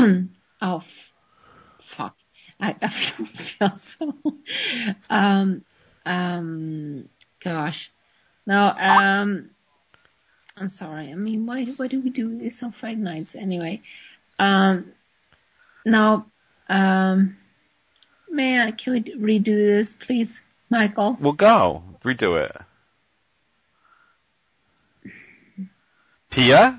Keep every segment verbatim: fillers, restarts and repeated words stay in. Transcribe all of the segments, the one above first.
oh, f- fuck. I, I feel so, um, um, gosh. No, um, I'm sorry. I mean, why, why do we do this on Friday nights anyway? Um, no, um, man, can we redo this, please, Michael? Well, go. Redo it. Pia?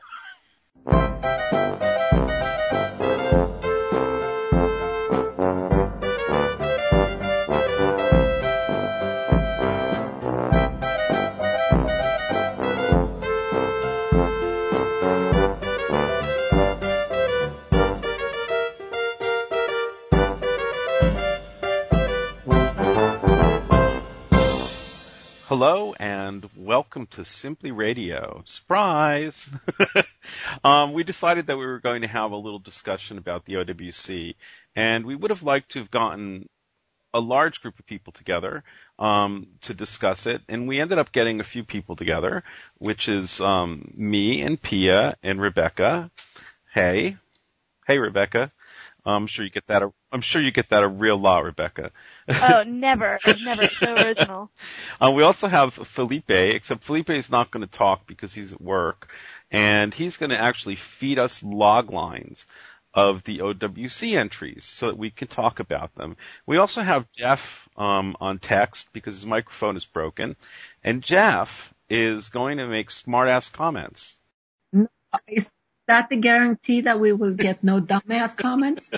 Hello and welcome to Simply Radio. Surprise! um, we decided that we were going to have a little discussion about the O W C, and we would have liked to have gotten a large group of people together um, to discuss it, and we ended up getting a few people together, which is um, me and Pia and Rebecca. Hey, hey, Rebecca. I'm sure you get that. A, I'm sure you get that a real lot, Rebecca. Oh, never, never. So original. Uh, we also have Felipe, except Felipe is not going to talk because he's at work, and he's going to actually feed us log lines of the O W C entries so that we can talk about them. We also have Jeff um, on text because his microphone is broken, and Jeff is going to make smart-ass comments. Is that the guarantee that we will get no dumbass comments?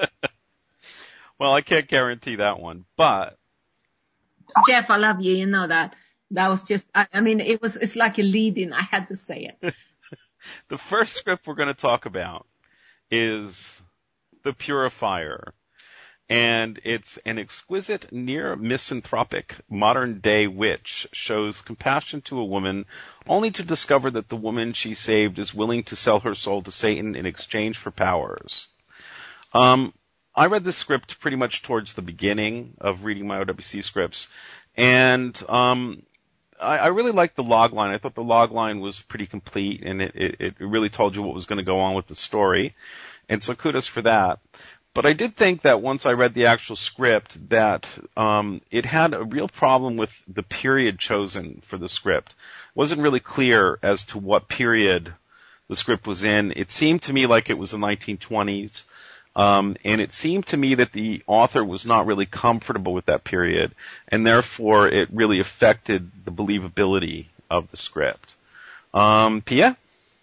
Well, I can't guarantee that one, but Jeff, I love you. You know that. That was just, I, I mean, it was, it's like a lead-in. I had to say it. The first script we're going to talk about is The Purifier. And it's an exquisite, near misanthropic, modern-day witch shows compassion to a woman only to discover that the woman she saved is willing to sell her soul to Satan in exchange for powers. Um, I read this script pretty much towards the beginning of reading my O W C scripts, and um, I, I really liked the log line. I thought the log line was pretty complete, and it, it, it really told you what was going to go on with the story, and so kudos for that. But I did think that once I read the actual script that um, it had a real problem with the period chosen for the script. It wasn't really clear as to what period the script was in. It seemed to me like it was the nineteen twenties. Um, and it seemed to me that the author was not really comfortable with that period, and therefore it really affected the believability of the script. Um, Pia?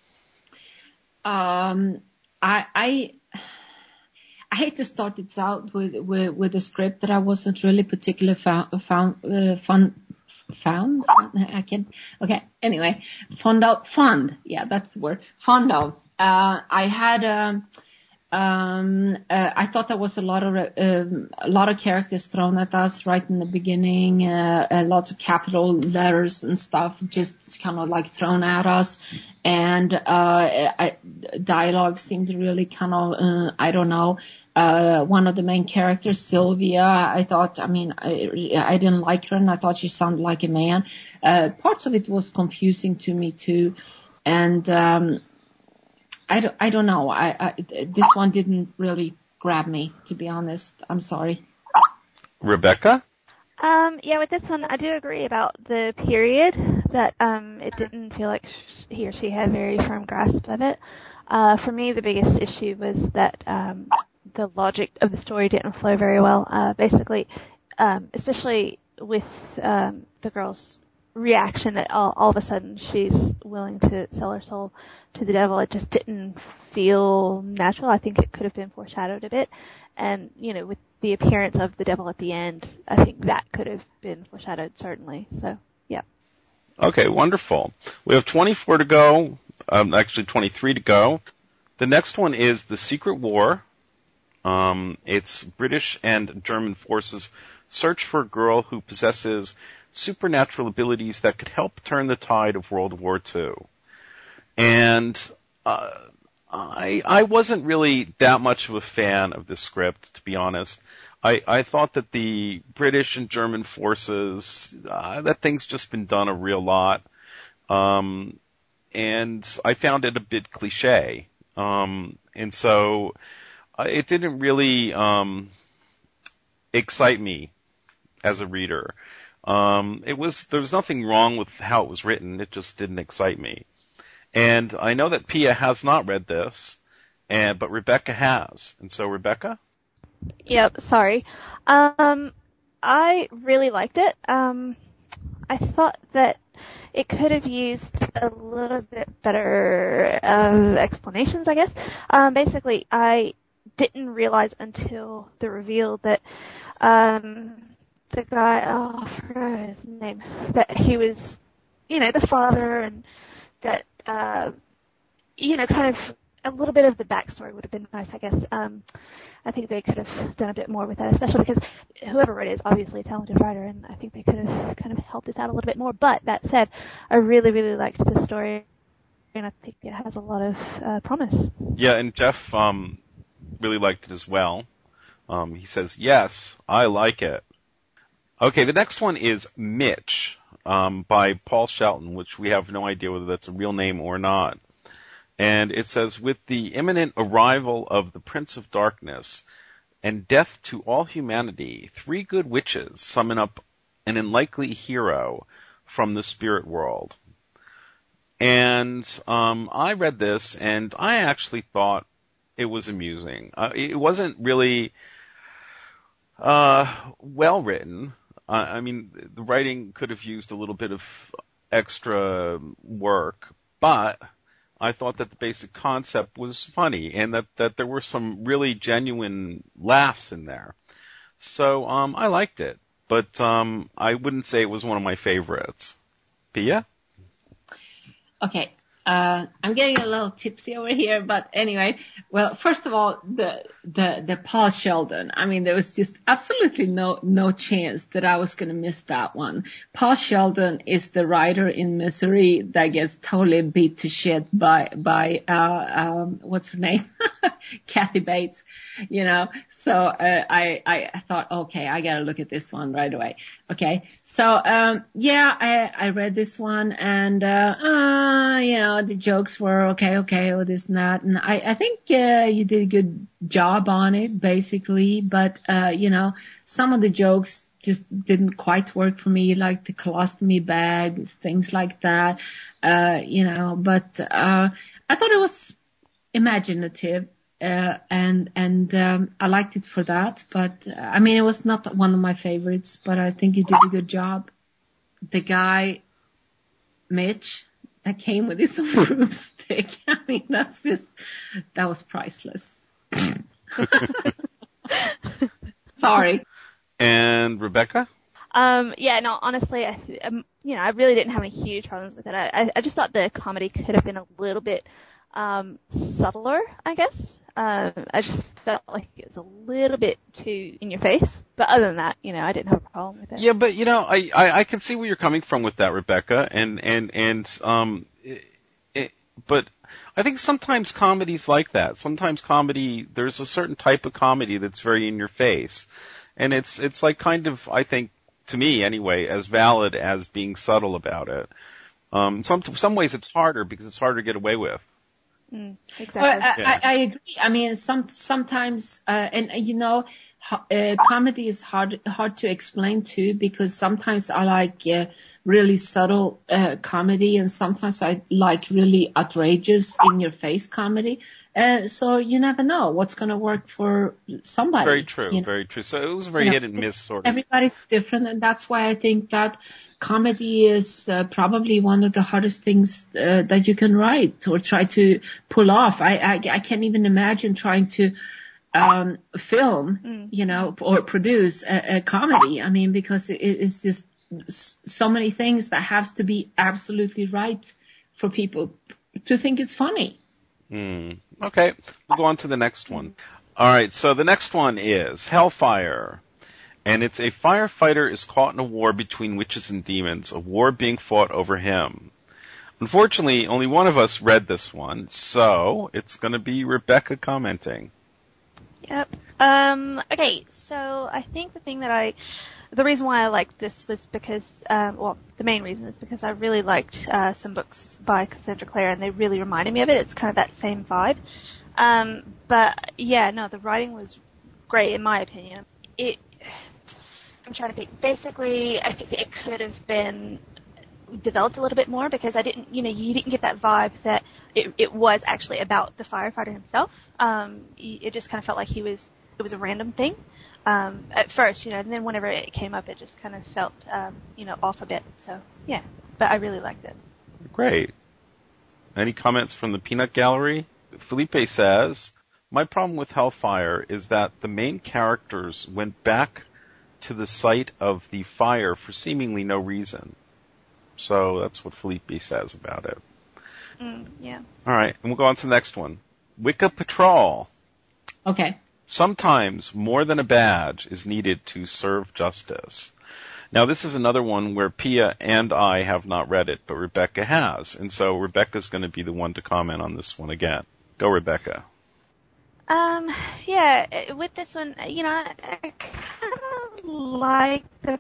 Um, I, I, I hate to start it out with, with, with a script that I wasn't really particularly found, found, uh, fun, found? I can't, okay, anyway, fond of, fond, yeah, that's the word, fond of. Uh, I had, um, Um, uh, I thought there was a lot of, um, a lot of characters thrown at us right in the beginning, uh, uh, lots of capital letters and stuff just kind of like thrown at us. And, uh, I, dialogue seemed really kind of, uh, I don't know, uh, one of the main characters, Sylvia, I thought, I mean, I, I didn't like her and I thought she sounded like a man. Uh, parts of it was confusing to me too. And, um, I don't, I don't know. I, I, this one didn't really grab me, to be honest. I'm sorry. Rebecca? Um, yeah, with this one, I do agree about the period, that um, it didn't feel like he or she had a very firm grasp of it. Uh, for me, the biggest issue was that um, the logic of the story didn't flow very well. Uh, basically, um, especially with um, the girl's reaction that all, all of a sudden she's willing to sell her soul to the devil, it just didn't feel natural. I think it could have been foreshadowed a bit. And, you know, with the appearance of the devil at the end, I think that could have been foreshadowed, certainly. So, yeah. Okay, wonderful. We have twenty-four to go, um, actually twenty-three to go. The next one is The Secret War. Um, it's British and German forces search for a girl who possesses supernatural abilities that could help turn the tide of World War Two. And uh, I I wasn't really that much of a fan of this script, to be honest. I, I thought that the British and German forces, uh, that thing's just been done a real lot. Um, and I found it a bit cliche, Um, and so uh, it didn't really um, excite me as a reader. Um, it was there was nothing wrong with how it was written. It just didn't excite me. And I know that Pia has not read this, and but Rebecca has. And so, Rebecca? Yep, sorry. Um, I really liked it. Um, I thought that it could have used a little bit better uh, explanations, I guess. Um, basically, I didn't realize until the reveal that um, the guy, oh, I forgot his name, that he was, you know, the father, and that, uh, you know, kind of a little bit of the backstory would have been nice, I guess. Um, I think they could have done a bit more with that, especially because whoever wrote it is obviously a talented writer, and I think they could have kind of helped us out a little bit more. But that said, I really, really liked the story, and I think it has a lot of uh, promise. Yeah, and Jeff um, really liked it as well. Um, he says, yes, I like it. Okay, the next one is Mitch um, by Paul Shelton, which we have no idea whether that's a real name or not. And it says, with the imminent arrival of the Prince of Darkness and death to all humanity, three good witches summon up an unlikely hero from the spirit world. And um, I read this, and I actually thought it was amusing. Uh, it wasn't really uh, well written. Uh, I mean, the writing could have used a little bit of extra work, but I thought that the basic concept was funny, and that, that there were some really genuine laughs in there. So um, I liked it, but um, I wouldn't say it was one of my favorites. Pia? Okay. Uh, I'm getting a little tipsy over here, but anyway, well, first of all, the, the, the Paul Sheldon, I mean, there was just absolutely no, no chance that I was going to miss that one. Paul Sheldon is the writer in Misery that gets totally beat to shit by, by, uh, um, what's her name? Kathy Bates, you know, so, uh, I, I thought, okay, I gotta look at this one right away. Okay. So, um, yeah, I, I read this one, and, uh, uh, you know, the jokes were okay, okay, or this and that. And I, I think, uh, you did a good job on it, basically. But, uh, you know, some of the jokes just didn't quite work for me, like the colostomy bag, things like that. Uh, you know, but, uh, I thought it was imaginative. Uh, and, and, um, I liked it for that, but, uh, I mean, it was not one of my favorites, but I think you did a good job. The guy, Mitch, that came with his broomstick, I mean, that's just, that was priceless. Sorry. And Rebecca? Um, yeah, no, honestly, I, um, you know, I really didn't have any huge problems with it. I, I just thought the comedy could have been a little bit, um, subtler, I guess. Um, I just felt like it was a little bit too in your face. But other than that, you know, I didn't have a problem with it. Yeah, but you know, I, I, I can see where you're coming from with that, Rebecca, and, and, and, um, it, it, but I think sometimes comedy's like that. Sometimes comedy, there's a certain type of comedy that's very in your face. And it's, it's like kind of, I think, to me anyway, as valid as being subtle about it. Um, some, some ways it's harder because it's harder to get away with. Mm, exactly. Well, I, Yeah. I, I agree. I mean, some sometimes, uh, and uh, you know, uh, comedy is hard hard to explain too, because sometimes I like uh, really subtle uh, comedy, and sometimes I like really outrageous, in your face comedy. Uh, so you never know what's going to work for somebody. Very true, you know? very true. So it was a very You know, hit and miss sort of. Everybody's different, and that's why I think that comedy is uh, probably one of the hardest things uh, that you can write or try to pull off. I, I, I can't even imagine trying to um, film, Mm. you know, or produce a, a comedy. I mean, because it, it's just so many things that have to be absolutely right for people to think it's funny. Mm. Okay, we'll go on to the next one. All right, so the next one is Hellfire. And it's a firefighter is caught in a war between witches and demons, a war being fought over him. Unfortunately, only one of us read this one, so it's going to be Rebecca commenting. Yep. Um, okay, so I think the thing that I the reason why I liked this was because, um, well, the main reason is because I really liked uh, some books by Cassandra Clare, and they really reminded me of it. It's kind of that same vibe. Um, but yeah, no, the writing was great in my opinion. It, I'm trying to think. Basically, I think that it could have been developed a little bit more because I didn't, you know, you didn't get that vibe that it, it was actually about the firefighter himself. Um, it just kind of felt like he was, it was a random thing. Um, at first, you know, and then whenever it came up, it just kind of felt, um, you know, off a bit. So, yeah, but I really liked it. Great. Any comments from the Peanut Gallery? Felipe says, my problem with Hellfire is that the main characters went back to the site of the fire for seemingly no reason. So that's what Felipe says about it. Mm, yeah. All right, and we'll go on to the next one. Wicca Patrol. Okay. Sometimes more than a badge is needed to serve justice. Now, this is another one where Pia and I have not read it, but Rebecca has. And so Rebecca's going to be the one to comment on this one again. Go, Rebecca. Um, yeah, with this one, you know, I, I kind of like the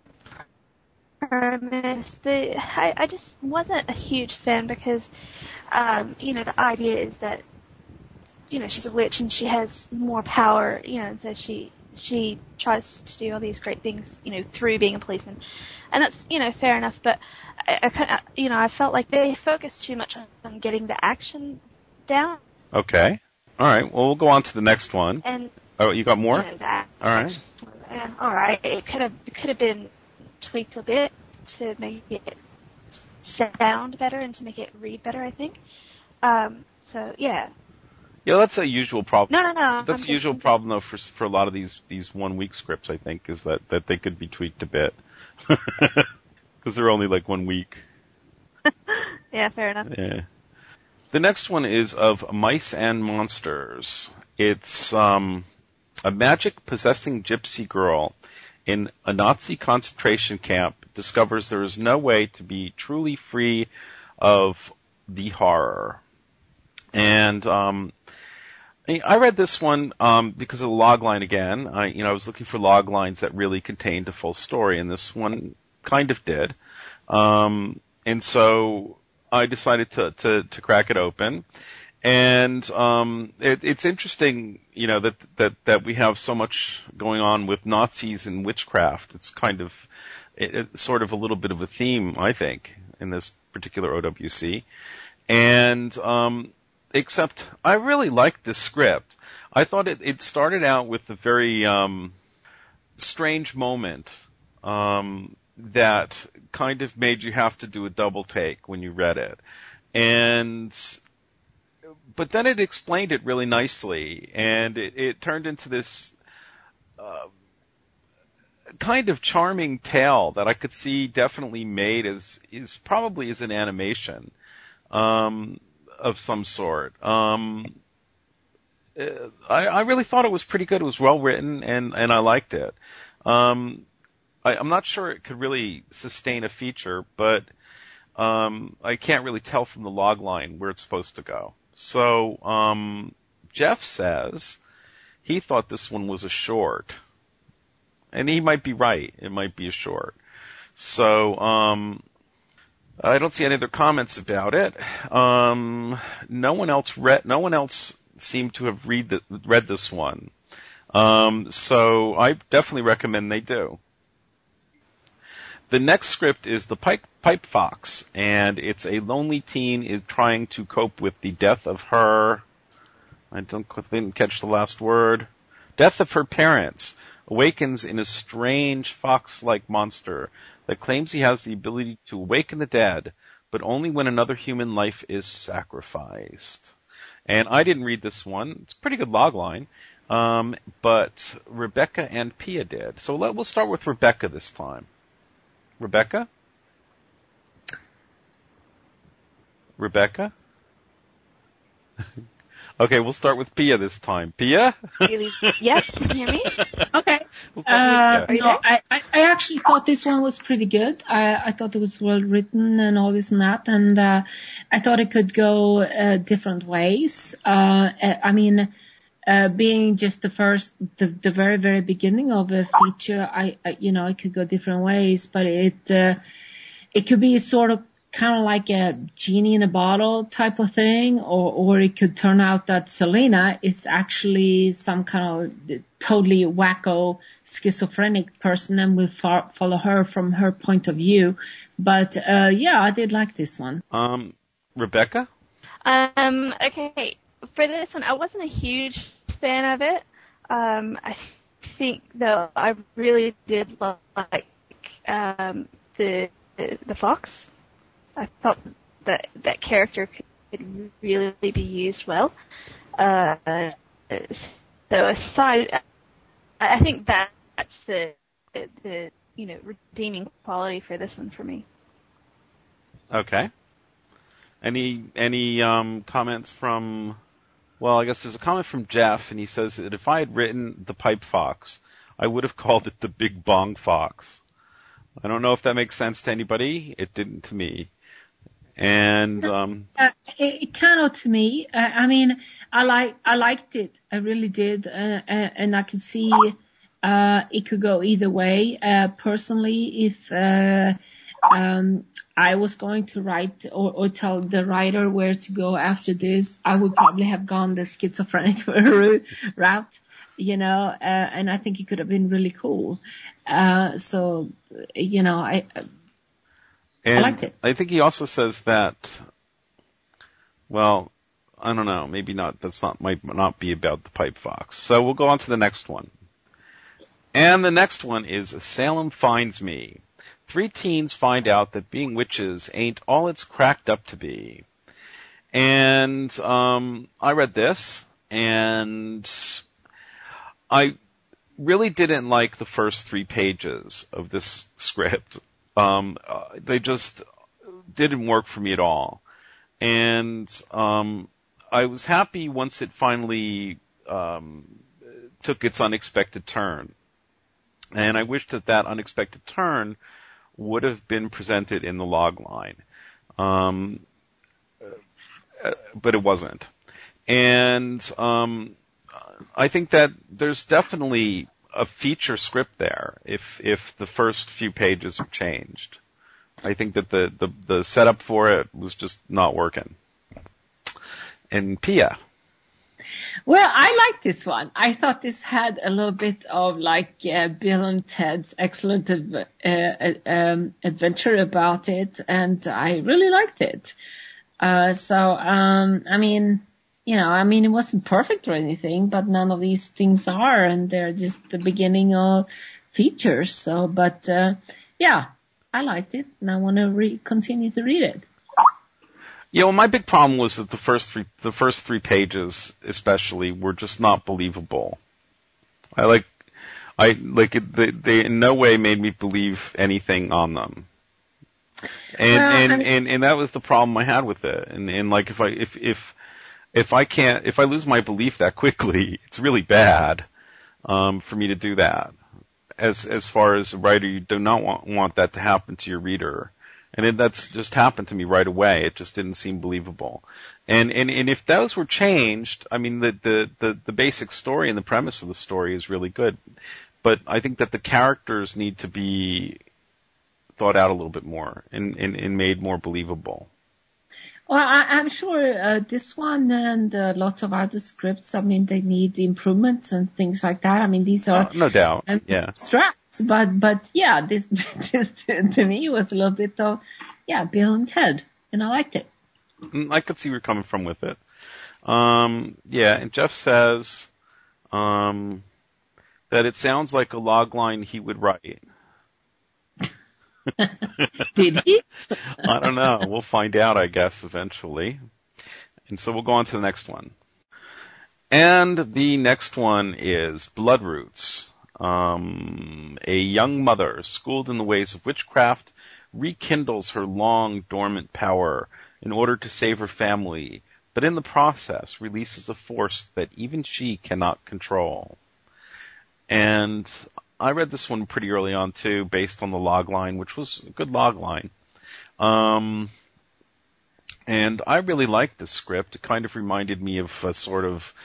premise. The, I, I just wasn't a huge fan because, um, you know, the idea is that, you know, she's a witch and she has more power, you know, and so she she tries to do all these great things, you know, through being a policeman. And that's, you know, fair enough, but I, I kind of, you know, I felt like they focused too much on getting the action down. Okay. All right. Well, we'll go on to the next one. And oh, you got more? You know, that all right. Uh, all right. It could have it could have been tweaked a bit to make it sound better and to make it read better, I think. Um, so yeah. Yeah, that's a usual problem. No, no, no. That's I'm a usual just, problem, though, for for a lot of these these one week scripts. I think is that that they could be tweaked a bit because they're only like one week. Yeah, fair enough. Yeah. The next one is of Mice and Monsters. It's um, a magic-possessing gypsy girl in a Nazi concentration camp discovers there is no way to be truly free of the horror. And um, I read this one um, because of the log line again. I, you know, I was looking for log lines that really contained a full story, and this one kind of did. Um, and so I decided to, to, to crack it open. And um, it, it's interesting, you know, that, that, that we have so much going on with Nazis and witchcraft. It's kind of it, it's sort of a little bit of a theme, I think, in this particular O W C. And um, except I really liked this script. I thought it, it started out with a very um, strange moment um, that kind of made you have to do a double take when you read it. And but then it explained it really nicely, and it, it turned into this uh, kind of charming tale that I could see definitely made as is probably as an animation um, of some sort. Um, I, I really thought it was pretty good. It was well written, and, and I liked it. Um, I, I'm not sure it could really sustain a feature, but um, I can't really tell from the log line where it's supposed to go. So um, Jeff says he thought this one was a short, and he might be right. It might be a short. So um, I don't see any other comments about it. Um, no one else read. No one else seemed to have read the, read this one. Um, so I definitely recommend they do. The next script is The Pipe, Pipe Fox, and it's a lonely teen is trying to cope with the death of her, I don't didn't catch the last word, death of her parents, awakens in a strange fox-like monster that claims he has the ability to awaken the dead, but only when another human life is sacrificed. And I didn't read this one. It's a pretty good logline, um, but Rebecca and Pia did. So let, we'll start with Rebecca this time. Rebecca? Rebecca? Okay, we'll start with Pia this time. Pia? Yes, can you hear me? Okay. We'll Uh, with, no, I, I actually thought this one was pretty good. I, I thought it was well written and all this and that, and uh, I thought it could go uh, different ways. Uh, I mean, uh, being just the first, the, the very, very beginning of a feature, I, I you know, it could go different ways, but it, uh, it could be sort of kind of like a genie in a bottle type of thing, or, or it could turn out that Selena is actually some kind of totally wacko schizophrenic person and we fo- follow her from her point of view. But, uh, yeah, I did like this one. Um, Rebecca? Um, okay. For this one, I wasn't a huge fan of it. Um, I think, though, I really did like, um, the, the fox. I thought that that character could really be used well. Uh, so aside, I think that, that's the, the, you know, redeeming quality for this one for me. Okay. Any, any, um, comments from, well, I guess there's a comment from Jeff, and he says that if I had written The Pipe Fox, I would have called it The Big Bong Fox. I don't know if that makes sense to anybody. It didn't to me. And um uh, it, it kind of to me. Uh, I mean, I like I liked it. I really did, uh, uh, and I could see uh it could go either way. Uh Personally, if uh um I was going to write or, or tell the writer where to go after this, I would probably have gone the schizophrenic route. You know, uh, and I think it could have been really cool. Uh So, you know, I. And I liked it. I think he also says that, well, I don't know, maybe not, that's not, might not be about the Pipe Fox. So we'll go on to the next one. And the next one is Salem Finds Me. Three teens find out that being witches ain't all it's cracked up to be. And, um, I read this, and I really didn't like the first three pages of this script. Um, uh, they just didn't work for me at all. And, um, I was happy once it finally, um, took its unexpected turn. And I wished that that unexpected turn would have been presented in the log line. Um, but it wasn't. And, um, I think that there's definitely a feature script there if if the first few pages are changed. I think that the, the, the setup for it was just not working. And Pia. Well, I like this one. I thought this had a little bit of like uh, Bill and Ted's Excellent adv- uh, um, Adventure about it, and I really liked it. Uh, so, um, I mean, you know, I mean, it wasn't perfect or anything, but none of these things are, and they're just the beginning of features. So, but, uh, yeah, I liked it, and I want to re- continue to read it. Yeah, well, my big problem was that the first three, the first three pages, especially, were just not believable. I like, I, like, it, they, they in no way made me believe anything on them. And, well, and, I mean, and, and that was the problem I had with it. And, and like, if I, if, if, If I can't, if I lose my belief that quickly, it's really bad, um, for me to do that. As, as far as a writer, you do not want, want that to happen to your reader. And it, that's just happened to me right away. It just didn't seem believable. And, and, and if those were changed, I mean, the, the, the, the basic story and the premise of the story is really good. But I think that the characters need to be thought out a little bit more and, and, and made more believable. Well, I, I'm sure uh, this one and uh, lots of other scripts, I mean, they need improvements and things like that. I mean, these are oh, no doubt, um, yeah, abstracts, but but yeah, this, this to me was a little bit of yeah, Bill and Ted, and I liked it. I could see where you're coming from with it. Um, yeah, and Jeff says um, that it sounds like a log line he would write. Did he? I don't know. We'll find out, I guess, eventually. And so we'll go on to the next one. And the next one is Bloodroots. Um, a young mother, schooled in the ways of witchcraft, rekindles her long dormant power in order to save her family, but in the process releases a force that even she cannot control. And I read this one pretty early on too, based on the log line, which was a good log line. Um, and I really liked this script. It kind of reminded me of a sort of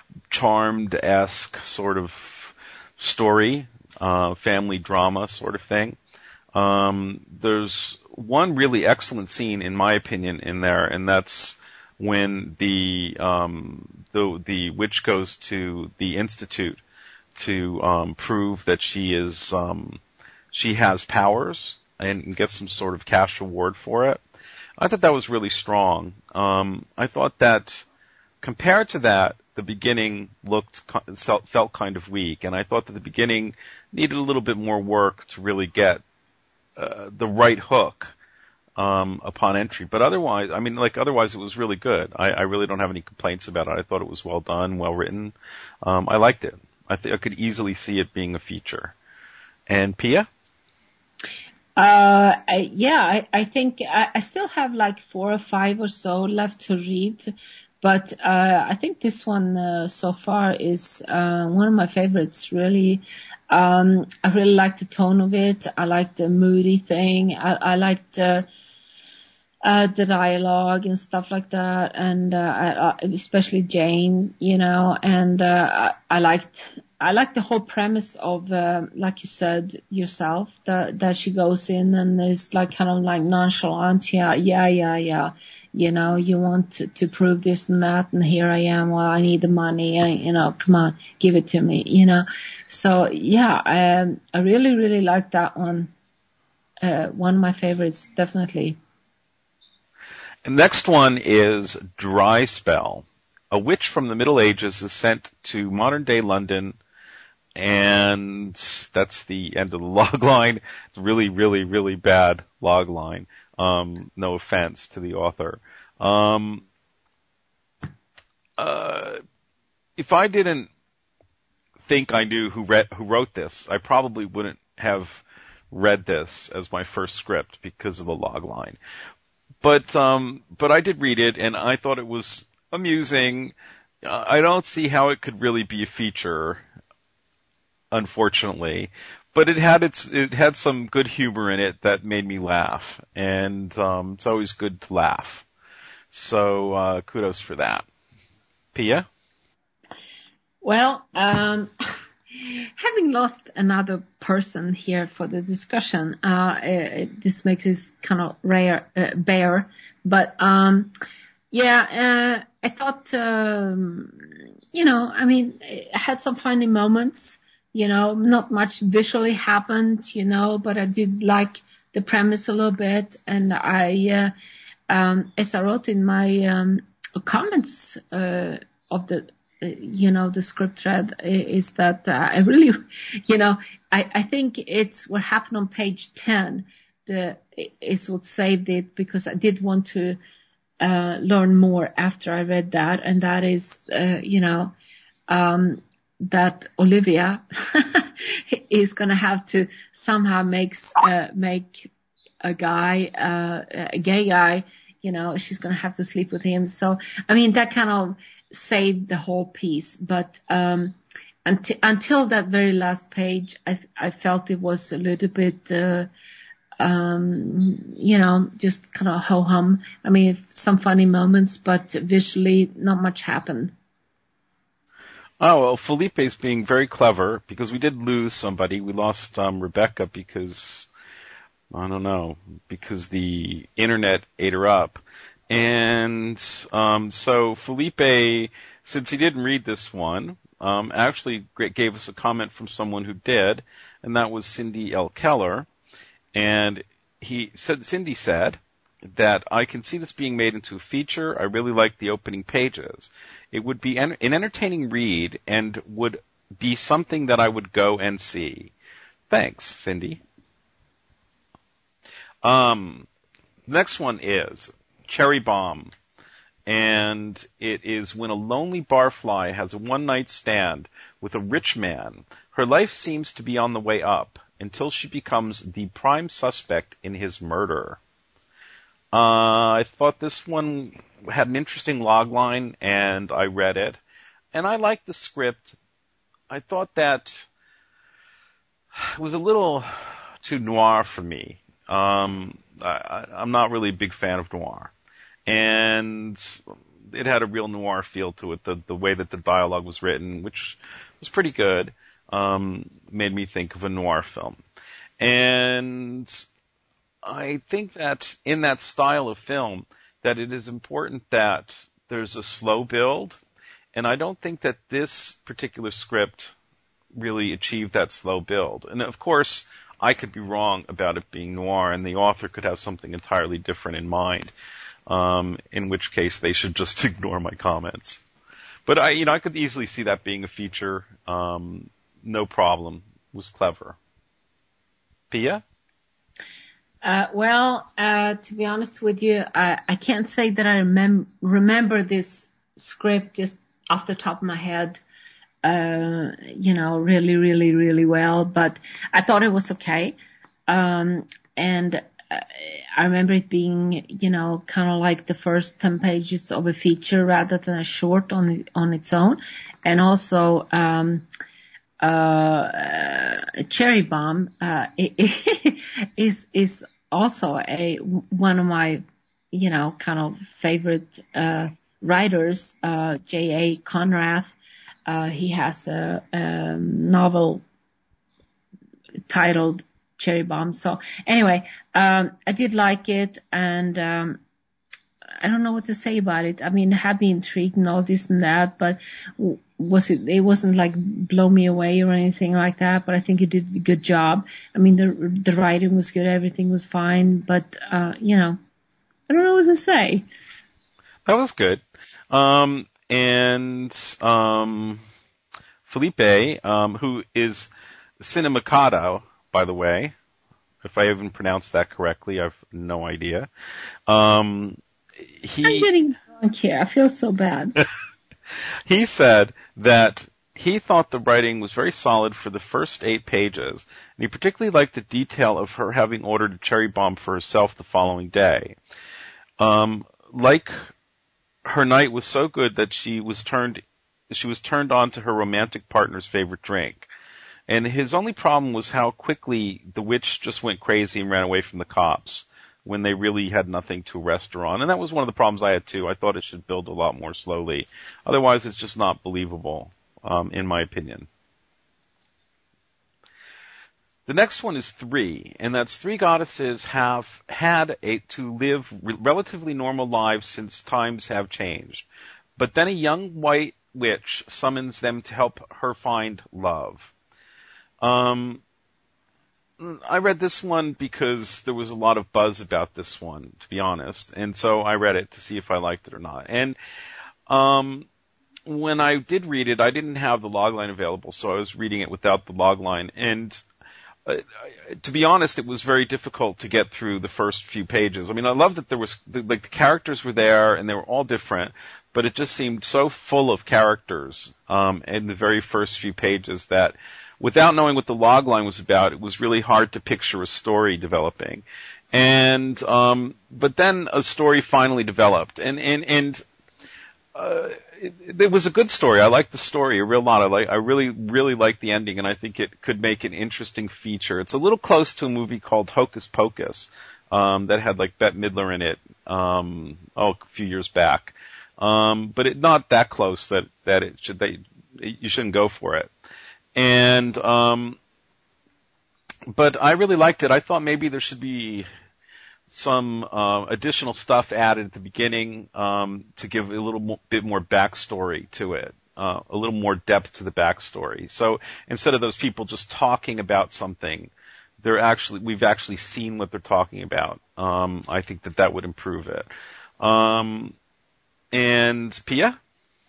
Charmed-esque sort of story, uh, family drama sort of thing. Um, there's one really excellent scene, in my opinion, in there, and that's when the um, the the witch goes to the institute to um, prove that she is um, she has powers and gets some sort of cash reward for it. I thought that was really strong. Um, I thought that compared to that, the beginning looked felt kind of weak, and I thought that the beginning needed a little bit more work to really get uh, the right hook um, upon entry. But otherwise, I mean, like otherwise, it was really good. I, I really don't have any complaints about it. I thought it was well done, well written. Um, I liked it. I think I could easily see it being a feature. And Pia? Uh, I, yeah, I, I think I, I still have like four or five or so left to read, but uh, I think this one uh, so far is uh, one of my favorites. Really, um, I really like the tone of it. I like the moody thing. I, I liked uh, uh, the dialogue and stuff like that, and uh, I, I, especially Jane, you know, and uh, I, I liked. I like the whole premise of, uh, like you said yourself, that, that she goes in and is like kind of like nonchalant. Yeah, yeah, yeah, yeah. You know, you want to, to prove this and that, and here I am. Well, I need the money. I, you know, come on, give it to me. You know, so yeah, I, I really, really like that one. Uh, one of my favorites, definitely. And next one is Dry Spell. A witch from the Middle Ages is sent to modern-day London, and that's the end of the log line. It's really, really, really bad log line. Um, no offense to the author. Um, uh, if I didn't think I knew who read, who wrote this, I probably wouldn't have read this as my first script because of the log line. But, um, but I did read it, and I thought it was amusing. Uh, I don't see how it could really be a feature, unfortunately, but it had its it had some good humor in it that made me laugh, and um, it's always good to laugh. So uh, kudos for that. Pia? Well, um, having lost another person here for the discussion, uh, it, this makes it kind of rare, uh, bare, but um, yeah, uh, I thought, um, you know, I mean, it had some funny moments. You know, not much visually happened, you know, but I did like the premise a little bit. And I, uh, um, as I wrote in my, um, comments, uh, of the, uh, you know, the script thread is that, uh, I really, you know, I, I think it's what happened on page ten, the, is what saved it, because I did want to, uh, learn more after I read that. And that is, uh, you know, um, that Olivia is going to have to somehow make uh, make a guy, uh, a gay guy, you know, she's going to have to sleep with him. So, I mean, that kind of saved the whole piece. But um, until until that very last page, I I felt it was a little bit, uh, um, you know, just kind of ho hum. I mean, some funny moments, but visually, not much happened. Oh, well, Felipe's being very clever, because we did lose somebody. We lost um, Rebecca because, I don't know, because the internet ate her up. And um, so Felipe, since he didn't read this one, um, actually gave us a comment from someone who did, and that was Cindy L. Keller. And he said, Cindy said that I can see this being made into a feature. I really like the opening pages. It would be an, an entertaining read and would be something that I would go and see. Thanks, Cindy. Um, next one is Cherry Bomb. And it is when a lonely barfly has a one-night stand with a rich man. Her life seems to be on the way up until she becomes the prime suspect in his murder. Uh, I thought this one had an interesting logline, and I read it. And I liked the script. I thought that it was a little too noir for me. Um, I, I'm not really a big fan of noir. And it had a real noir feel to it. The the way that the dialogue was written, which was pretty good, um, made me think of a noir film. And I think that in that style of film, that it is important that there's a slow build. And I don't think that this particular script really achieved that slow build. And of course, I could be wrong about it being noir, and the author could have something entirely different in mind. Um, in which case, they should just ignore my comments. But I, you know, I could easily see that being a feature. Um, no problem. It was clever. Pia? Uh, well, uh, to be honest with you, I, I can't say that I remem- remember this script just off the top of my head, uh, you know, really, really, really well, but I thought it was okay. Um, and uh, I remember it being, you know, kind of like the first ten pages of a feature rather than a short on, on its own. And also, um, uh, uh Cherry Bomb, uh, is, is also a, one of my, you know, kind of favorite, uh, writers, uh, J A Conrath. Uh, he has a, a novel titled Cherry Bomb. So anyway, um, I did like it, and, um, I don't know what to say about it. I mean, it had me intrigued and all this and that, but was it, it wasn't like blow me away or anything like that, but I think it did a good job. I mean, the, the writing was good, everything was fine, but, uh, you know, I don't know what to say. That was good. Um, and, um, Felipe, um, who is Cinemacado, by the way, if I even pronounced that correctly, I've no idea. Um, he, I'm getting drunk here. I feel so bad. He said that he thought the writing was very solid for the first eight pages, and he particularly liked the detail of her having ordered a cherry bomb for herself the following day. Um, like her night was so good that she was turned she was turned on to her romantic partner's favorite drink. And his only problem was how quickly the witch just went crazy and ran away from the cops when they really had nothing to arrest her on. And that was one of the problems I had too. I thought it should build a lot more slowly. Otherwise, it's just not believable, um, in my opinion. The next one is three, and that's three goddesses have had a, to live re- relatively normal lives since times have changed. But then a young white witch summons them to help her find love. Um, I read this one because there was a lot of buzz about this one, to be honest, and so I read it to see if I liked it or not. And um, when I did read it, I didn't have the logline available, so I was reading it without the logline. And uh, to be honest, it was very difficult to get through the first few pages. I mean, I love that there was the, like the characters were there and they were all different, but it just seemed so full of characters um, in the very first few pages that, without knowing what the logline was about, it was really hard to picture a story developing. And um, but then a story finally developed, and and and uh, it, it was a good story. I liked the story a real lot. I like I really really liked the ending, and I think it could make an interesting feature. It's a little close to a movie called Hocus Pocus um, that had like Bette Midler in it um, oh a few years back, um, but it not that close that that it should that you shouldn't go for it. And, um, but I really liked it. I thought maybe there should be some, uh, additional stuff added at the beginning, um, to give a little mo- bit more backstory to it, uh, a little more depth to the backstory. So instead of those people just talking about something, they're actually, we've actually seen what they're talking about. Um, I think that that would improve it. Um, and Pia?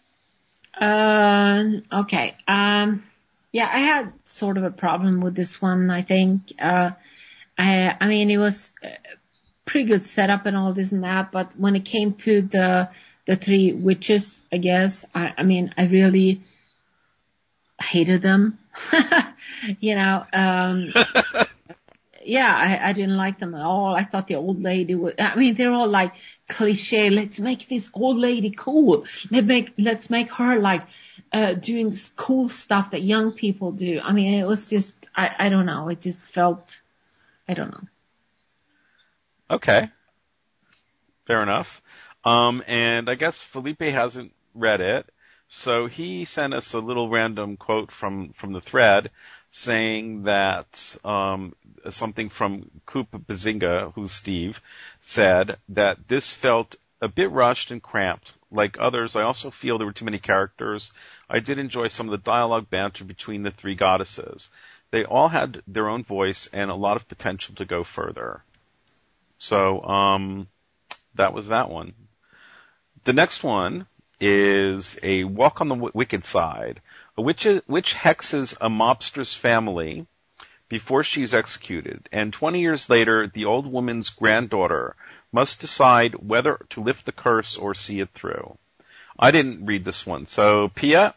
Uh, okay. Um, Yeah, I had sort of a problem with this one, I think. Uh, I, I mean, it was a pretty good setup and all this and that, but when it came to the, the three witches, I guess, I, I mean, I really hated them. you know, um, yeah, I, I didn't like them at all. I thought the old lady was, I mean, they're all like cliche. Let's make this old lady cool. Let's make, let's make her like, uh, doing cool stuff that young people do. I mean, it was just, I, I don't know. It just felt, I don't know. Okay. Fair enough. Um, and I guess Felipe hasn't read it, so he sent us a little random quote from, from the thread saying that um, something from Coop Bazinga, who's Steve, said that this felt a bit rushed and cramped. Like others, I also feel there were too many characters. I did enjoy some of the dialogue banter between the three goddesses. They all had their own voice and a lot of potential to go further. So, um, that was that one. The next one is a Walk on the w- Wicked Side. A witch, witch hexes a mobster's family before she's executed, and twenty years later, the old woman's granddaughter must decide whether to lift the curse or see it through. I didn't read this one, so Pia?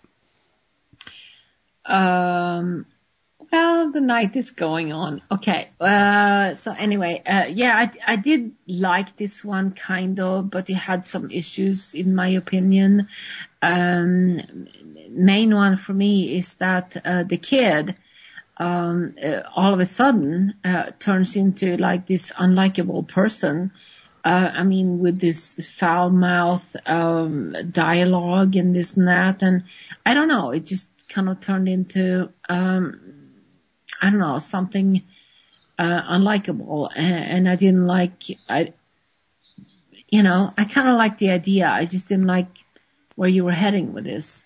Um, well, the night is going on. Okay, uh, so anyway, uh, yeah, I, I did like this one kind of, but it had some issues in my opinion. Um, main one for me is that, uh, the kid, um, uh, all of a sudden, uh, turns into like this unlikable person. Uh, I mean, with this foul mouth, um, dialogue and this and that. And I don't know, it just kind of turned into, um, I don't know, something, uh, unlikable. And, and I didn't like, I, you know, I kind of liked the idea. I just didn't like where you were heading with this.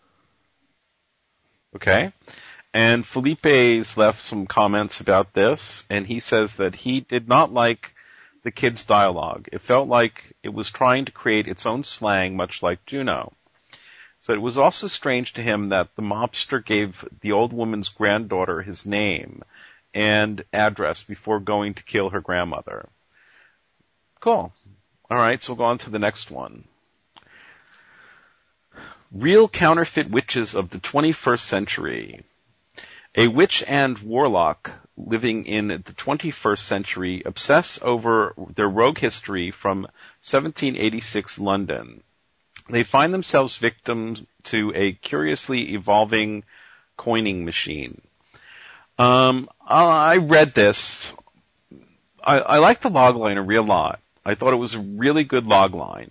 Okay. And Felipe's left some comments about this, and he says that he did not like the kid's dialogue. It felt like it was trying to create its own slang, much like Juno. So it was also strange to him that the mobster gave the old woman's granddaughter his name and address before going to kill her grandmother. Cool. All right, so we'll go on to the next one. Real counterfeit witches of the twenty-first century. A witch and warlock living in the twenty-first century obsess over their rogue history from seventeen eighty-six London. They find themselves victims to a curiously evolving coining machine. Um, I read this. I, I like the logline a real lot. I thought it was a really good logline.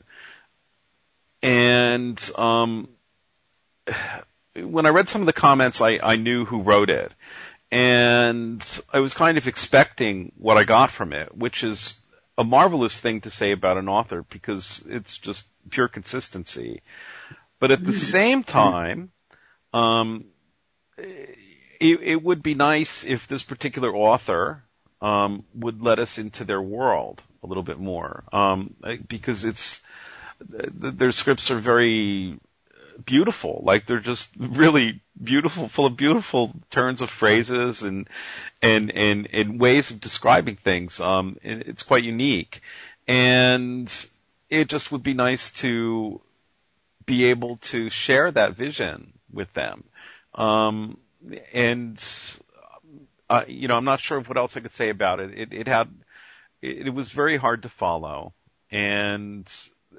And um, when I read some of the comments, I, I knew who wrote it. And I was kind of expecting what I got from it, which is a marvelous thing to say about an author because it's just pure consistency. But at the same time, um, it, it would be nice if this particular author um, would let us into their world a little bit more, um, because it's their scripts are very beautiful. Like they're just really beautiful, full of beautiful turns of phrases and and and, and ways of describing things. Um, it's quite unique, and it just would be nice to be able to share that vision with them. Um, and uh, you know, I'm not sure what else I could say about it. It, it had, it, it was very hard to follow, and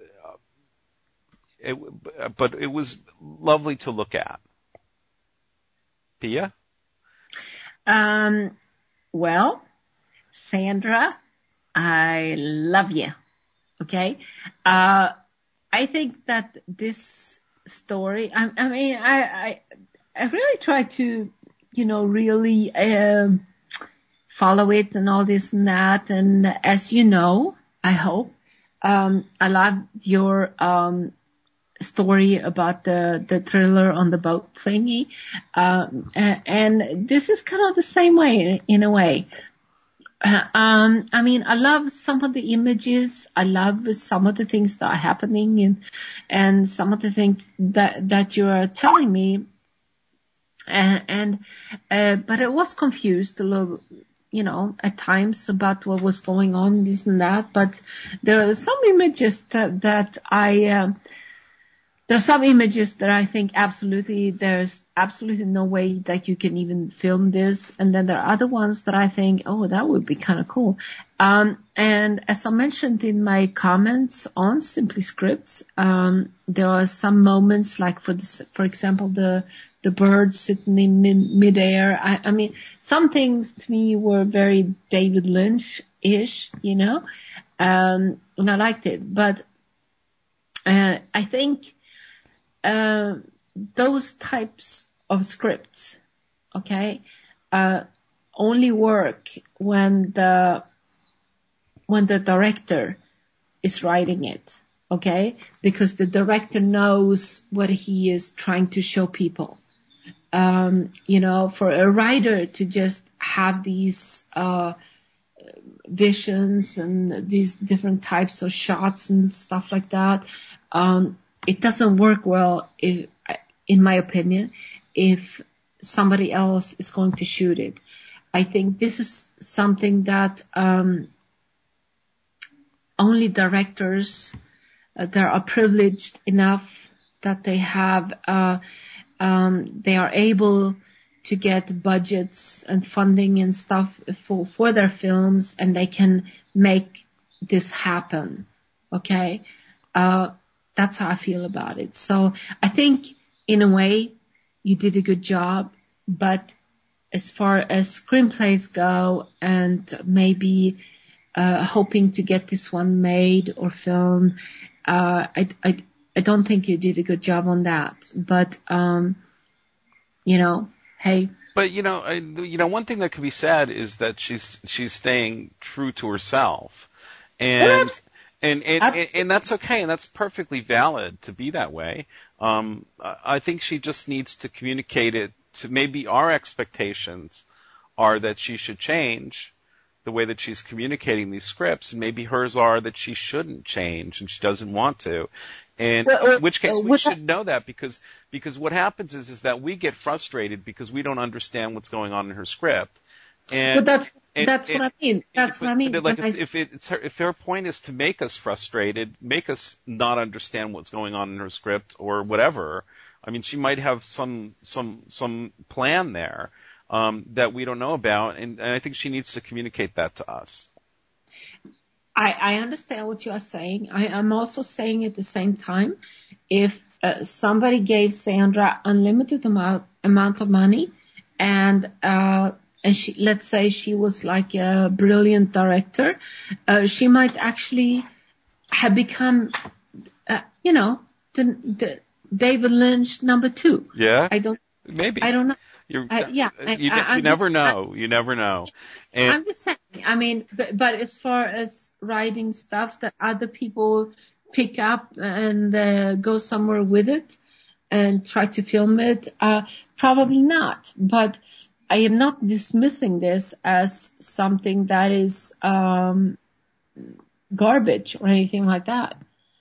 it, but it was lovely to look at. Pia? Um, well, Sandra, I love you. Okay. Uh, I think that this story, I, I mean, I, I, I really try to, you know, really, um, follow it and all this and that. And as you know, I hope, um, I loved your, um, story about the, the thriller on the boat thingy. Um, and, and this is kind of the same way in, in a way. Uh, um, I mean, I love some of the images. I love some of the things that are happening and, and some of the things that, that you are telling me. And, and, uh, but I was confused a little, you know, at times about what was going on, this and that. But there are some images that, that I, um, There are some images that I think absolutely, there's absolutely no way that you can even film this. And then there are other ones that I think, oh, that would be kind of cool. Um, and as I mentioned in my comments on Simply Scripts, um, there are some moments like for this, for example, the, the birds sitting in mid, midair. I, I mean, some things to me were very David Lynch-ish, you know, um, and I liked it. But uh, I think uh, those types of scripts, okay, uh, only work when the when the director is writing it, okay, because the director knows what he is trying to show people. Um, you know, for a writer to just have these uh visions and these different types of shots and stuff like that, um, it doesn't work well, if, in my opinion, if somebody else is going to shoot it. I think this is something that um, only directors uh, that are privileged enough that they have, uh, um, they are able to get budgets and funding and stuff for, for their films, and they can make this happen. Okay? Uh, that's how I feel about it. So I think in a way you did a good job, but as far as screenplays go and maybe, uh, hoping to get this one made or filmed, uh, I, I, I don't think you did a good job on that. But, um, you know, hey. But you know, I, you know, one thing that could be said is that she's she's staying true to herself, and and and, and and that's okay, and that's perfectly valid to be that way. Um, I think she just needs to communicate it to maybe our expectations are that she should change the way that she's communicating these scripts, and maybe hers are that she shouldn't change and she doesn't want to. And well, in which case we should know that, because because what happens is is that we get frustrated because we don't understand what's going on in her script. And but that's and, that's and, what I mean. That's but, what I mean. But like if, I, if it's her, if her point is to make us frustrated, make us not understand what's going on in her script or whatever. I mean, she might have some some some plan there um, that we don't know about, and, and I think she needs to communicate that to us. I, I understand what you are saying. I am also saying at the same time, if uh, somebody gave Sandra unlimited amount amount of money, and uh, and she, let's say she was like a brilliant director, uh, she might actually have become, uh, you know, the, the David Lynch number two. Yeah. I don't. Maybe. I don't know. You're, uh, yeah. You, I, you, I, you never just, know. I, you never know. And I'm just saying. I mean, but, but as far as writing stuff that other people pick up and uh, go somewhere with it and try to film it, uh, probably not. But I am not dismissing this as something that is um, garbage or anything like that.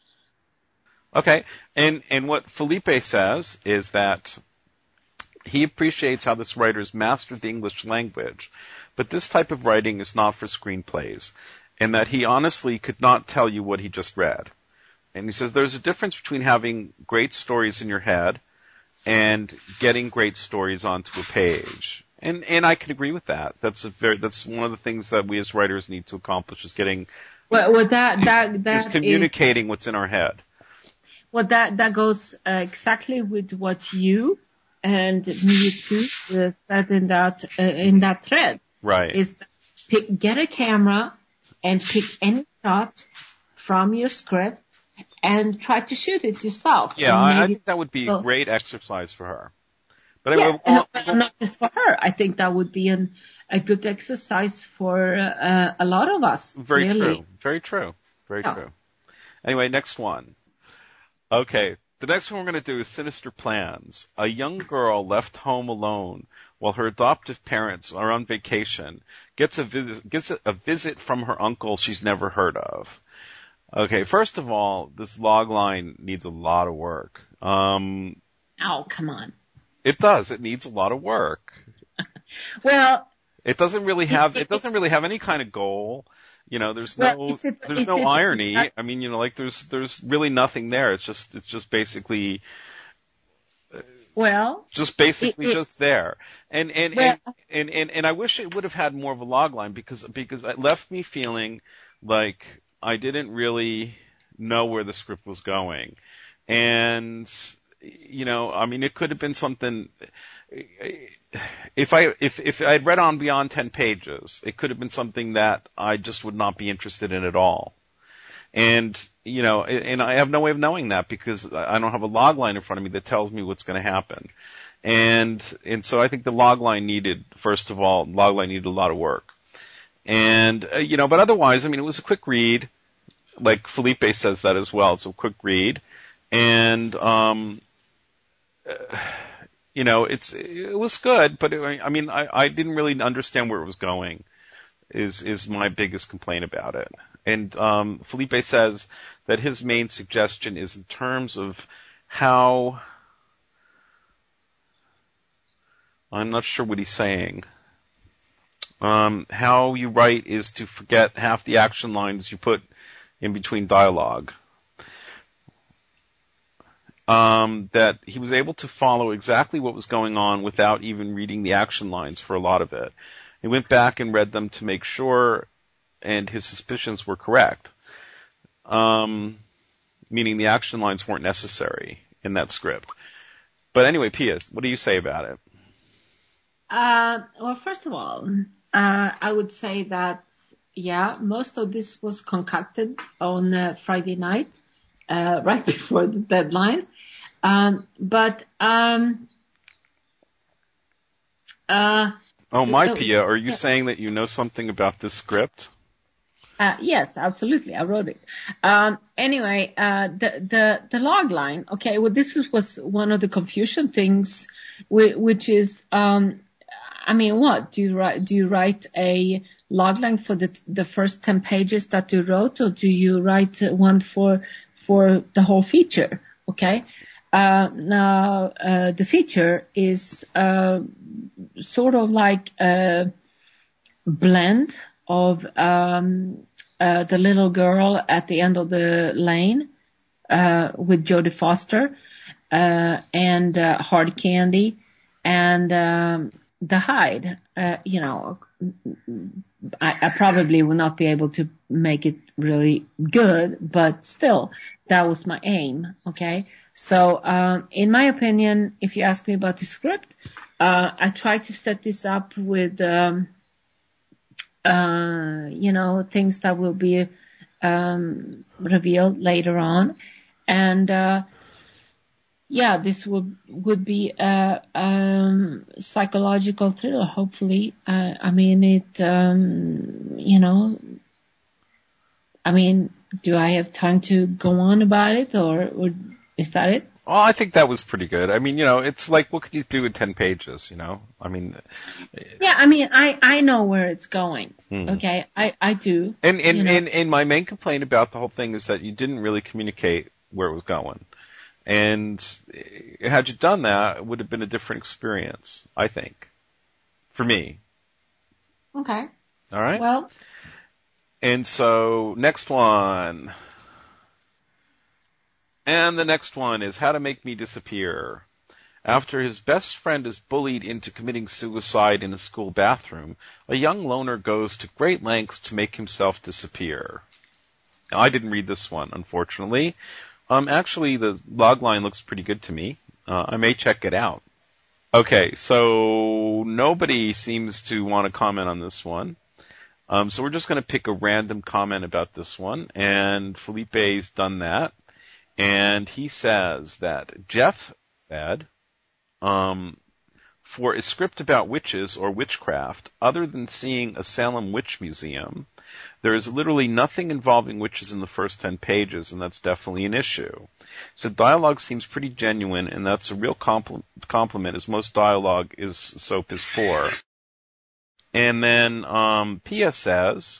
Okay, and and what Felipe says is that he appreciates how this writer's mastered the English language, but this type of writing is not for screenplays, and that he honestly could not tell you what he just read. And he says there's a difference between having great stories in your head and getting great stories onto a page. And and I can agree with that. That's a very that's one of the things that we as writers need to accomplish, is getting well, well that that that is communicating is, what's in our head. Well, that that goes uh, exactly with what you and me too uh, said in that uh, in that thread. Right. Is pick, get a camera and pick any shot from your script and try to shoot it yourself. Yeah, I, I think that would be a great exercise for her. But yes, anyway, and not just for her. I think that would be an, a good exercise for uh, a lot of us. Very really. true. Very true. Very yeah. true. Anyway, next one. Okay, the next one we're going to do is Sinister Plans. A young girl left home alone while her adoptive parents are on vacation gets a visit, gets a visit from her uncle she's never heard of. Okay, first of all, this log line needs a lot of work. Um, oh, come on. It does. It needs a lot of work. Well, it doesn't really have. It doesn't really have any kind of goal. You know, there's no well, it, there's no irony. It, I mean, you know, like there's there's really nothing there. It's just it's just basically. Well. Just basically it, it, just there, and and, well, and and and and I wish it would have had more of a log line, because because it left me feeling like I didn't really know where the script was going, and. You know, I mean, it could have been something. If I if if I'd read on beyond ten pages, it could have been something that I just would not be interested in at all. And, you know, and I have no way of knowing that because I don't have a log line in front of me that tells me what's going to happen. And, and so I think the log line needed, first of all, log line needed a lot of work. And, uh, you know, but otherwise, I mean, it was a quick read. Like Felipe says that as well. It's a quick read. And, um, uh, you know, it's, it was good, but it, I mean, I, I didn't really understand where it was going is, is my biggest complaint about it. And, um, Felipe says that his main suggestion is in terms of how, I'm not sure what he's saying. Um, how you write is to forget half the action lines you put in between dialogue. Um, that he was able to follow exactly what was going on without even reading the action lines for a lot of it. He went back and read them to make sure, and his suspicions were correct. Um, meaning the action lines weren't necessary in that script. But anyway, Pia, what do you say about it? Uh, well, first of all, uh, I would say that, yeah, most of this was concocted on uh, Friday night, uh, right before the deadline. Um, but, um, uh, oh, my uh, Pia, are you uh, saying that you know something about this script? Uh, yes, absolutely. I wrote it. Um, anyway, uh, the, the, the log line, okay, well, this was, was one of the confusion things, which is, um, I mean, what? Do you write, do you write a log line for the, the first ten pages that you wrote, or do you write one for, for the whole feature? Okay. Uh, now, uh, the feature is, uh, sort of like a blend of, um, uh, the little girl at the end of the lane, uh, with Jodie Foster, uh, and, uh, Hard Candy and, um, The Hide. Uh, you know, I, I probably will not be able to make it really good, but still, that was my aim. Okay. So, um, in my opinion, if you ask me about the script, uh, I tried to set this up with, um, uh, you know, things that will be, um, revealed later on. And, uh, yeah, this would, would be a, um, psychological thriller, hopefully. Uh, I mean, it, um, you know, I mean, do I have time to go on about it, or, or is that it? Well, I think that was pretty good. I mean, you know, it's like, what could you do in ten pages, you know? I mean... Yeah, I mean, I, I know where it's going. Hmm. Okay, I, I do. And, and, you know? and, and my main complaint about the whole thing is that you didn't really communicate where it was going. And had you done that, it would have been a different experience, I think. For me. Okay. All right? Well. And so, next one. And the next one is How to Make Me Disappear. After his best friend is bullied into committing suicide in a school bathroom, a young loner goes to great lengths to make himself disappear. Now, I didn't read this one, unfortunately. Um, actually, the log line looks pretty good to me. Uh, I may check it out. Okay, so nobody seems to want to comment on this one. Um, so we're just going to pick a random comment about this one, and Felipe's done that. And he says that Jeff said, um, for a script about witches or witchcraft, other than seeing a Salem Witch Museum, there is literally nothing involving witches in the first ten pages, and that's definitely an issue. So dialogue seems pretty genuine, and that's a real compl- compliment, as most dialogue is soap is for. And then um, Pia says,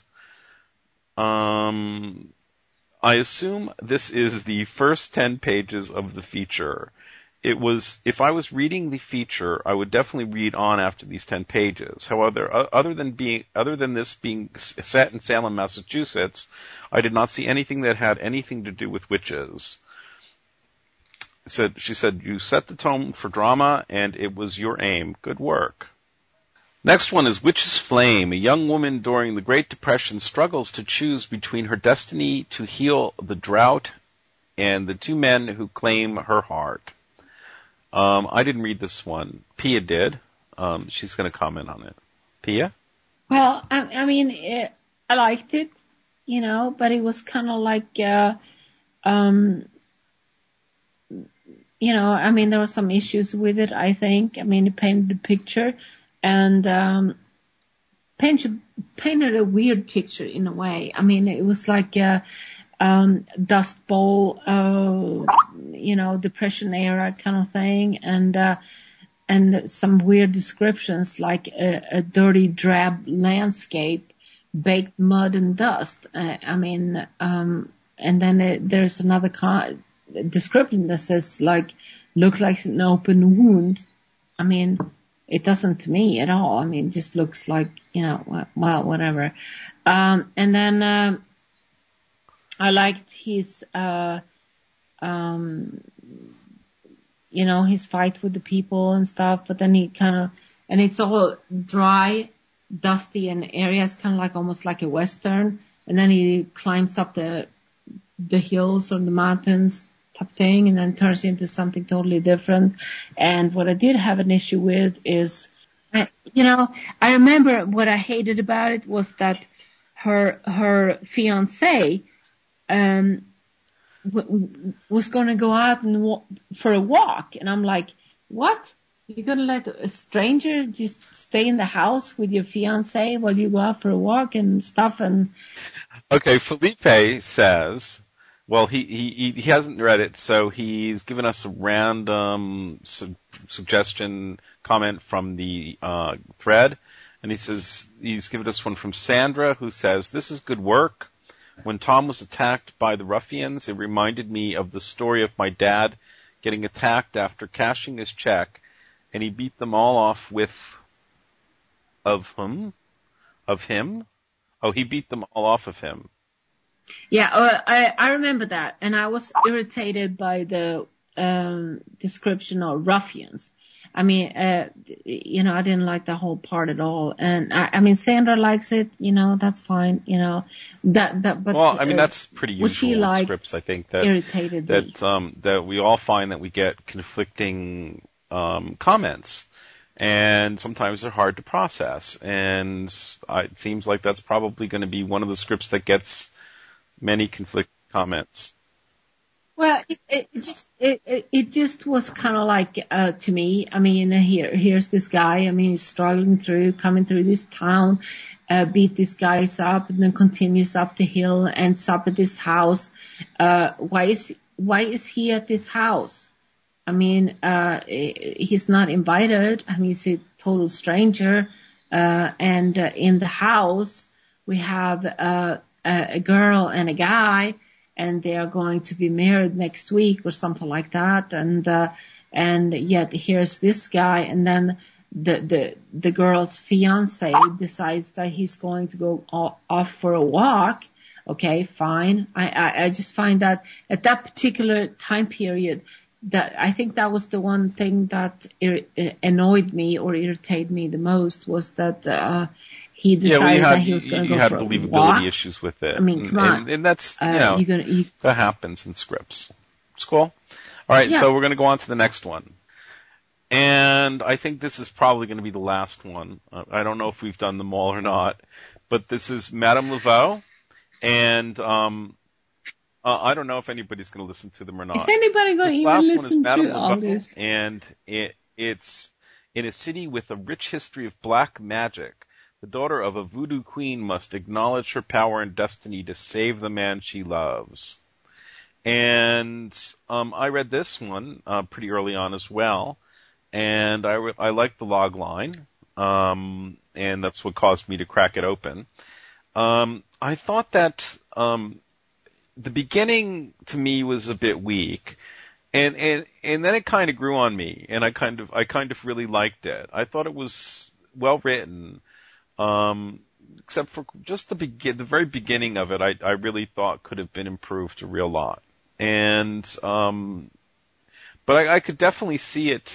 um, I assume this is the first ten pages of the feature. It was, if I was reading the feature, I would definitely read on after these ten pages. However, other than being, other than this being set in Salem, Massachusetts, I did not see anything that had anything to do with witches. Said, she said, you set the tone for drama, and it was your aim. Good work. Next one is Witch's Flame. A young woman during the Great Depression struggles to choose between her destiny to heal the drought and the two men who claim her heart. Um, I didn't read this one. Pia did. Um, she's going to comment on it. Pia? Well, I, I mean, it, I liked it. you know, but it was kind of like, uh, um, you know, I mean, there were some issues with it, I think. I mean, it painted the picture and, um, painted, painted a weird picture in a way. I mean, it was like a, um, Dust Bowl, uh, you know, Depression era kind of thing. And, uh, and some weird descriptions like a, a dirty, drab landscape, baked mud and dust. Uh, I mean, um, and then it, there's another con- description that says like, look like an open wound. I mean, it doesn't to me at all. I mean, it just looks like, you know, well, whatever. Um, and then, um, I liked his, uh, um, you know, his fight with the people and stuff, but then he kind of, and it's all dry, dusty and areas kind of like almost like a Western. And then he climbs up the, the hills or the mountains type thing and then turns into something totally different. And what I did have an issue with is, I, you know, I remember what I hated about it was that her, her fiancé, um, w- was going to go out and wa- for a walk. And I'm like, what? You're going to let a stranger just stay in the house with your fiancé while you go out for a walk and stuff? And okay, Felipe says, well, he, he, he hasn't read it, so he's given us a random su- suggestion comment from the uh, thread. And he says, he's given us one from Sandra, who says, this is good work. When Tom was attacked by the ruffians, it reminded me of the story of my dad getting attacked after cashing his check, and he beat them all off with, of whom? Of him? Oh, he beat them all off of him. Yeah, uh, I, I remember that, and I was irritated by the um, description of ruffians. I mean, uh, you know, I didn't like the whole part at all. And I, I mean, Sandra likes it, you know, that's fine, you know, that, that, but. Well, I mean, uh, that's pretty usual in like scripts, I think, that, irritated that, me. um, that we all find that we get conflicting, um, comments. And sometimes they're hard to process. And I, it seems like that's probably going to be one of the scripts that gets many conflicting comments. Well, it, it just it, it it just was kind of like uh to me. I mean, here here's this guy. I mean, he's struggling through, coming through this town, uh, beat these guys up, and then continues up the hill, ends up at this house. Uh, why is why is he at this house? I mean, uh, he's not invited. I mean, he's a total stranger. Uh, and uh, in the house we have uh, a, a girl and a guy. And they are going to be married next week or something like that. And, uh, and yet here's this guy. And then the, the, the girl's fiance decides that he's going to go off for a walk. Okay, fine. I, I, I just find that at that particular time period, that I think that was the one thing that ir- annoyed me or irritated me the most was that, uh, he decided yeah, well, you had, that he was going to go you had for believability a walk. issues with it. I mean, and, come on. And, and that's, you uh, know, you're gonna, you, that happens in scripts. It's cool. All right, yeah. So we're going to go on to the next one. And I think this is probably going to be the last one. Uh, I don't know if we've done them all or not. But this is Madame Laveau. And um, uh, I don't know if anybody's going to listen to them or not. Is anybody going to even listen to all this? And it, it's in a city with a rich history of black magic. The daughter of a voodoo queen must acknowledge her power and destiny to save the man she loves. And um, I read this one uh, pretty early on as well, and I, re- I liked the log line, um, and that's what caused me to crack it open. Um, I thought that um, the beginning to me was a bit weak, and and and then it kind of grew on me, and I kind of I kind of really liked it. I thought it was well written. Um, except for just the begin, the very beginning of it, I, I really thought could have been improved a real lot. And, um, but I, I could definitely see it,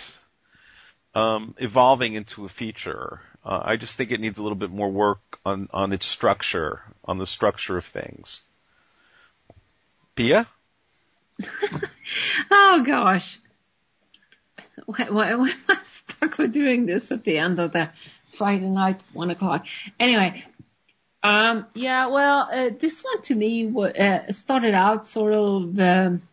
um, evolving into a feature. Uh, I just think it needs a little bit more work on, on its structure, on the structure of things. Pia? Oh gosh. Why, why, why am I stuck with doing this at the end of the Friday night, one o'clock. Anyway, Um, yeah, well, uh, this one to me w- uh, started out sort of um,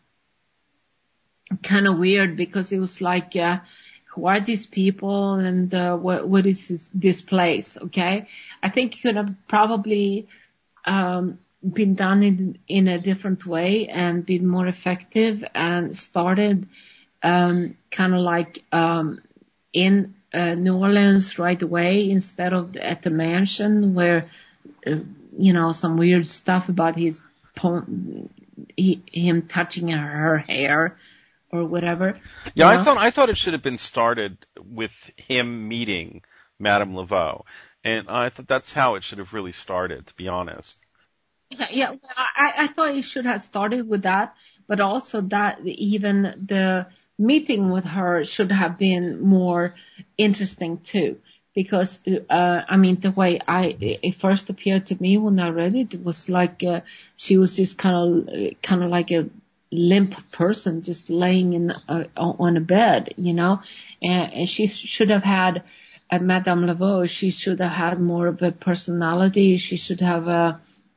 kind of weird because it was like, uh, who are these people and uh, what what is this, this place? Okay, I think it could have probably um, been done in in a different way and been more effective and started um, kind of like um, in uh, New Orleans right away instead of at the mansion where. Uh, you know, some weird stuff about his po- he, him touching her hair or whatever. Yeah, you know? I thought I thought it should have been started with him meeting Madame Laveau, and I thought that's how it should have really started. To be honest. Yeah, yeah I, I thought it should have started with that, but also that even the meeting with her should have been more interesting too. Because, uh, I mean, the way I, it first appeared to me when I read it, it was like, uh, she was just kind of, kind of like a limp person just laying in, uh, on a bed, you know, and, and she should have had, uh, Madame Laveau, she should have had more of a personality. She should have, uh,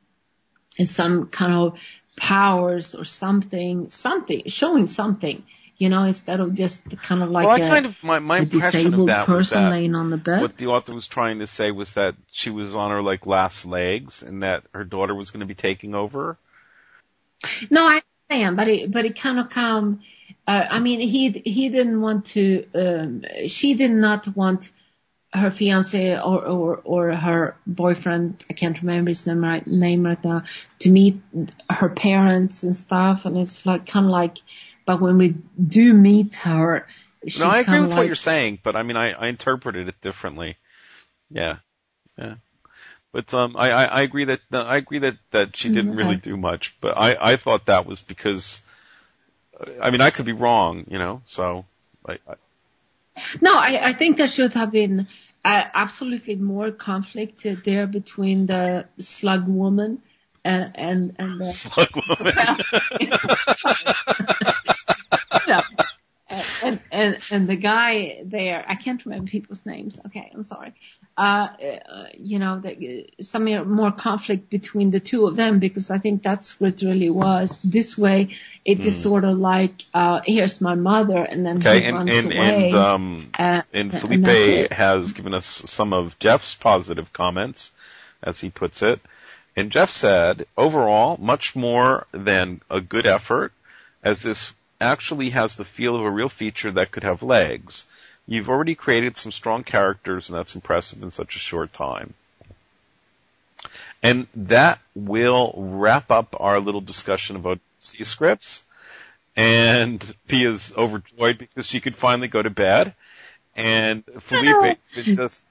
some kind of powers or something, something, showing something. You know, instead of just kind of like well, I a, kind of my, my a impression of that was person that laying on the bed. What the author was trying to say was that she was on her like last legs, and that her daughter was going to be taking over. No, I understand, but it but it kind of come. Uh, I mean, he he didn't want to. Um, she did not want her fiance or or or her boyfriend. I can't remember his name right name right now, to meet her parents and stuff, and it's like kind of like. But when we do meet her, she's no, I agree with like, what you're saying, but I mean, I, I interpreted it differently. Yeah, yeah. But um, I, I, I agree that uh, I agree that, that she didn't okay. really do much. But I, I thought that was because, I mean, I could be wrong, you know. So, I, I no, I, I think there should have been uh, absolutely more conflict uh, there between the slug woman. Uh, and and the slug woman. yeah. and, and and the guy there, I can't remember people's names. Okay, I'm sorry. Uh, uh you know, the, some more conflict between the two of them, because I think that's what it really was. This way, it just mm. sort of like, uh here's my mother, and then okay, he and, runs and, away. And um, uh, and Felipe and has given us some of Jeff's positive comments, as he puts it. And Jeff said, overall, much more than a good effort, as this actually has the feel of a real feature that could have legs. You've already created some strong characters, and that's impressive in such a short time. And that will wrap up our little discussion about C scripts. And Pia's overjoyed because she could finally go to bed. And Felipe's been just...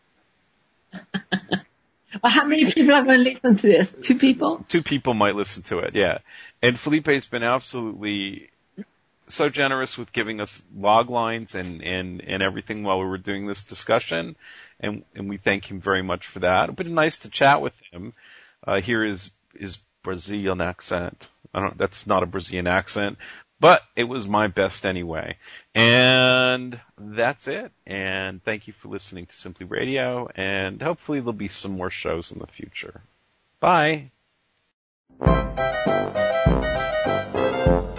Well, how many people are going to listen to this? Two people? Two people might listen to it, yeah. And Felipe's been absolutely so generous with giving us log lines and, and, and everything while we were doing this discussion. And, and we thank him very much for that. It's been nice to chat with him. Uh, hear his, his Brazilian accent. I don't, that's not a Brazilian accent, but it was my best anyway. And that's it. And thank you for listening to Simply Radio, and hopefully there'll be some more shows in the future. Bye.